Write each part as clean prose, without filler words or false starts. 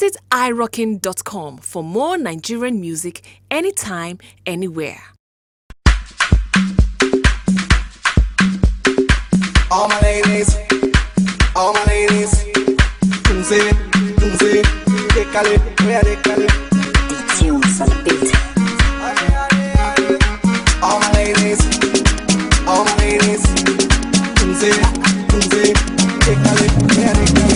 Visit irockin.com for more Nigerian music anytime, anywhere. All my ladies, Tunze, décalé, where décalé. Tunes on the beat. All my ladies, Tunze, décalé, where décalé.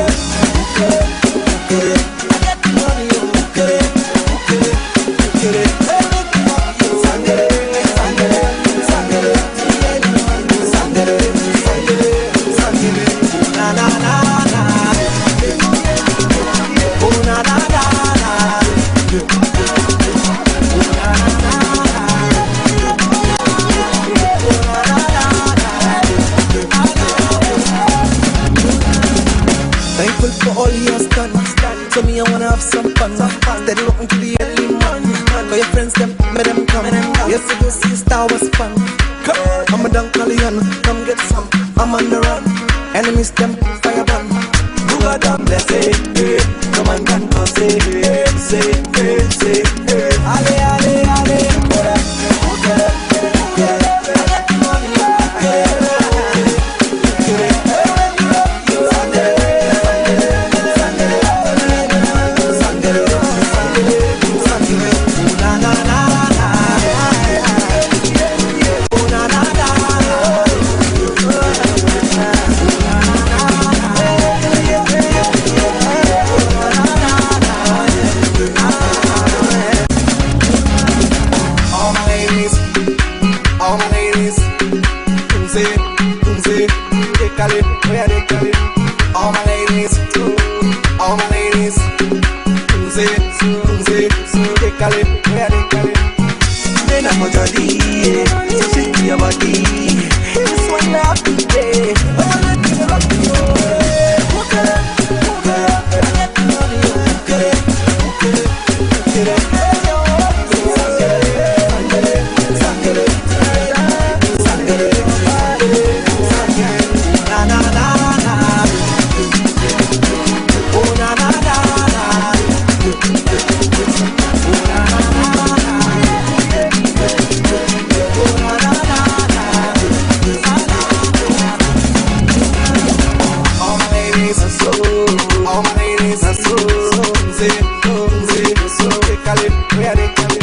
Thankful for all he has done. So me, I wanna have some fun. Steady looking to the early morning. Call your friends, them, make them come. Yesterday, see star was fun. I'm a Dunkalian, come get some. I'm on the run. Enemies, them, fire burn. Who got them, let's say, no man can cause it. Say, ale, ale, ale. All my ladies, Tunze, décalé, where décalé. All my ladies, Tunze, décalé, where décalé. Then I'm a jolly, so shake your body. This one love today, oh, let me rock you. All my ladies are so décalé, where décalé.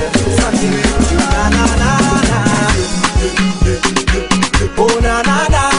Oh na na na.